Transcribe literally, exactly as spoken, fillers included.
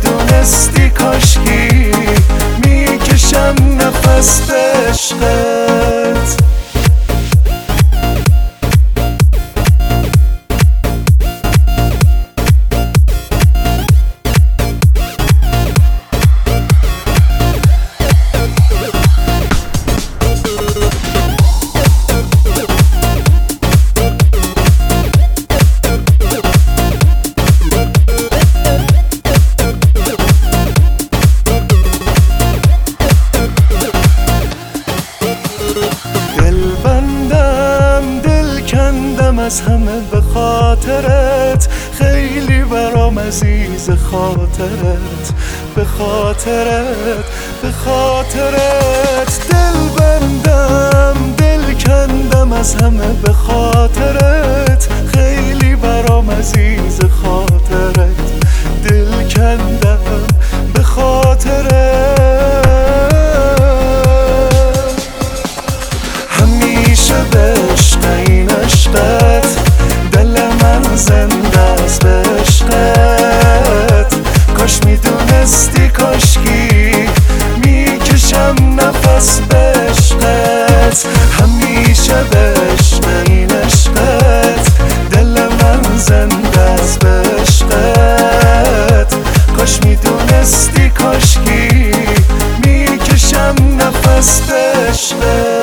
میدونستی کاشکی میکشم نفس به عشقت. از همه به خاطرت، خیلی برام عزیز خاطرت، به خاطرت به خاطرت. دل بندم دل کندم از همه به خاطرت، خیلی برام عزیز خاطرت، دل کندم به خاطرت. همیشه به عشق این عشقت، دل من زنده است به عشقت. کاش میدونستی کاشکی میکشم نفس به عشقت. همیشه به عشق این عشقت، دل من زنده است به عشقت. کاش میدونستی کاشکی میکشم نفس به عشقت.